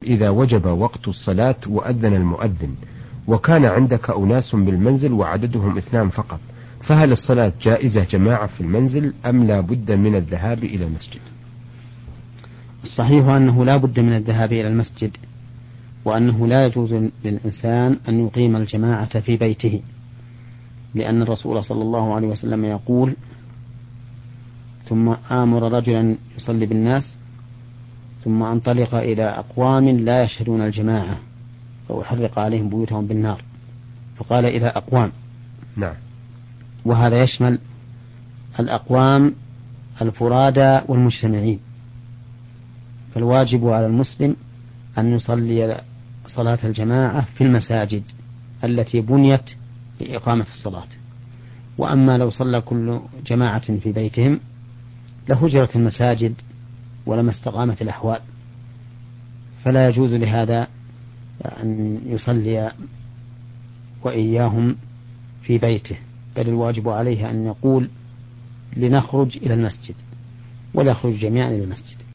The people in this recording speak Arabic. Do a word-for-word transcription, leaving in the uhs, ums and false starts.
إذا وجب وقت الصلاة وأذن المؤذن وكان عندك أناس بالمنزل وعددهم اثنان فقط، فهل الصلاة جائزة جماعة في المنزل أم لا بد من الذهاب إلى المسجد؟ الصحيح أنه لا بد من الذهاب إلى المسجد، وأنه لا يجوز للإنسان أن يقيم الجماعة في بيته، لأن الرسول صلى الله عليه وسلم يقول: ثم آمر رجلا يصلي بالناس ثم انطلق إلى أقوام لا يشهدون الجماعة فأحرق عليهم بيوتهم بالنار، فقال إلى أقوام. نعم. وهذا يشمل الأقوام الفرادى والمجتمعين، فالواجب على المسلم أن يصلي صلاة الجماعة في المساجد التي بنيت لإقامة الصلاة. وأما لو صلى كل جماعة في بيتهم لهجرت المساجد ولما استقامت الأحوال، فلا يجوز لهذا أن يصلي وإياهم في بيته، بل الواجب عليه أن يقول: لنخرج إلى المسجد، ولا يخرج جميعا إلى المسجد.